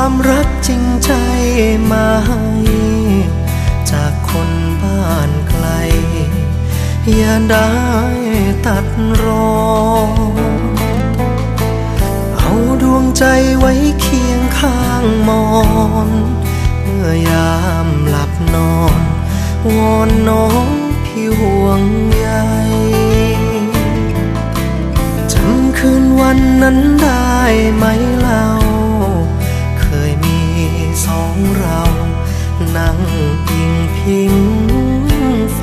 ความรักจริงใจมาให้จากคนบ้านไกลอย่าได้ตัดรอนเอาดวงใจไว้เคียงข้างมอนเมื่อยามหลับนอนวอนน้องพี่ห่วงใยจำคืนวันนั้นได้ไหมเล่าเคยมีสองเรานั่งอิงพิงไฟ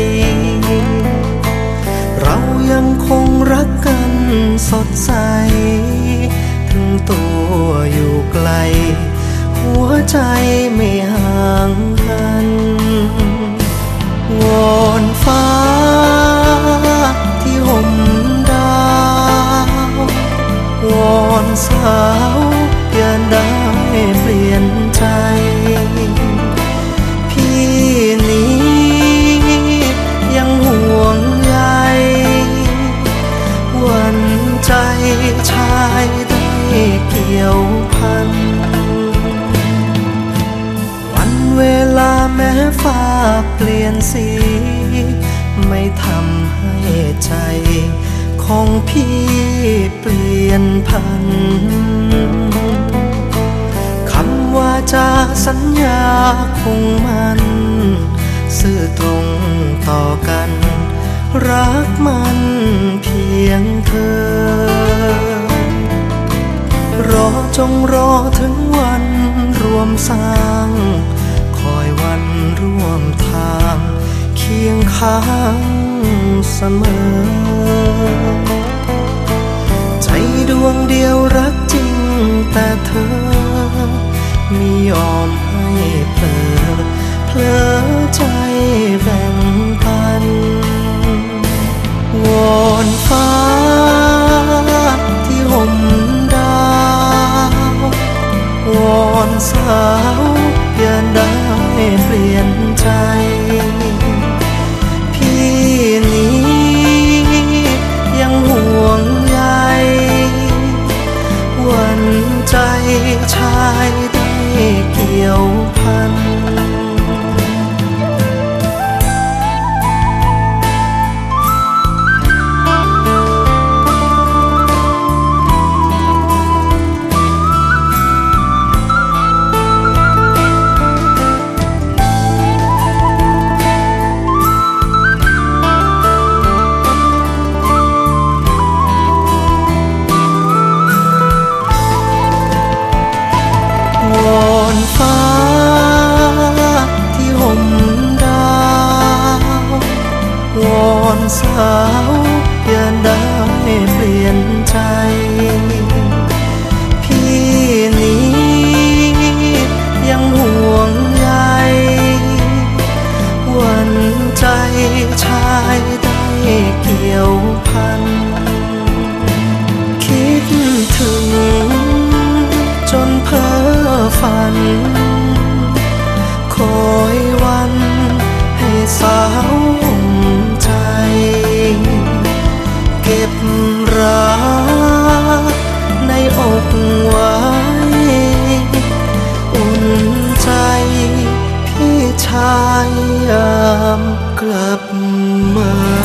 เรายังคงรักกันสดใสถึงตัวอยู่ไกลหัวใจไม่ห่างกันวอนฟ้าที่ห่มดาววอนสาวอย่าได้เปลี่ยนใจพี่นี้ยังห่วงใยวันใจชายได้เกี่ยวพันวันเวลาแม้ฟ้าเปลี่ยนสีไม่ทำให้ใจของพี่เปลี่ยนพันคำว่าจะสัญญาคงมันซื่อตรงต่อกันรักมันเพียงเธอรอจงรอถึงวันรวมสร้างคอยวันร่วมทางเคียงข้างเสมอใจดวงเดียวรักจริงแต่เธอไม่ยอมให้เผลอใจแบ่งปันวอนฟ้าที่ห่มดาววอนสาวอย่าได้เปลี่ยนใจพี่นี้ยังห่วงใยวันใจชายได้เกี่ยวพันวอนฟ้าที่ห่มดาววอนสาวอย่าได้เปลี่ยนใจพี่นี้ยังห่วงใยวันใจชายได้เกี่ยวพันคิดถึงจนเพ้อฝันคอยวันให้สาวห่มใจเก็บรักในอกไว้อุ่นใจพี่ชายยามกลับมา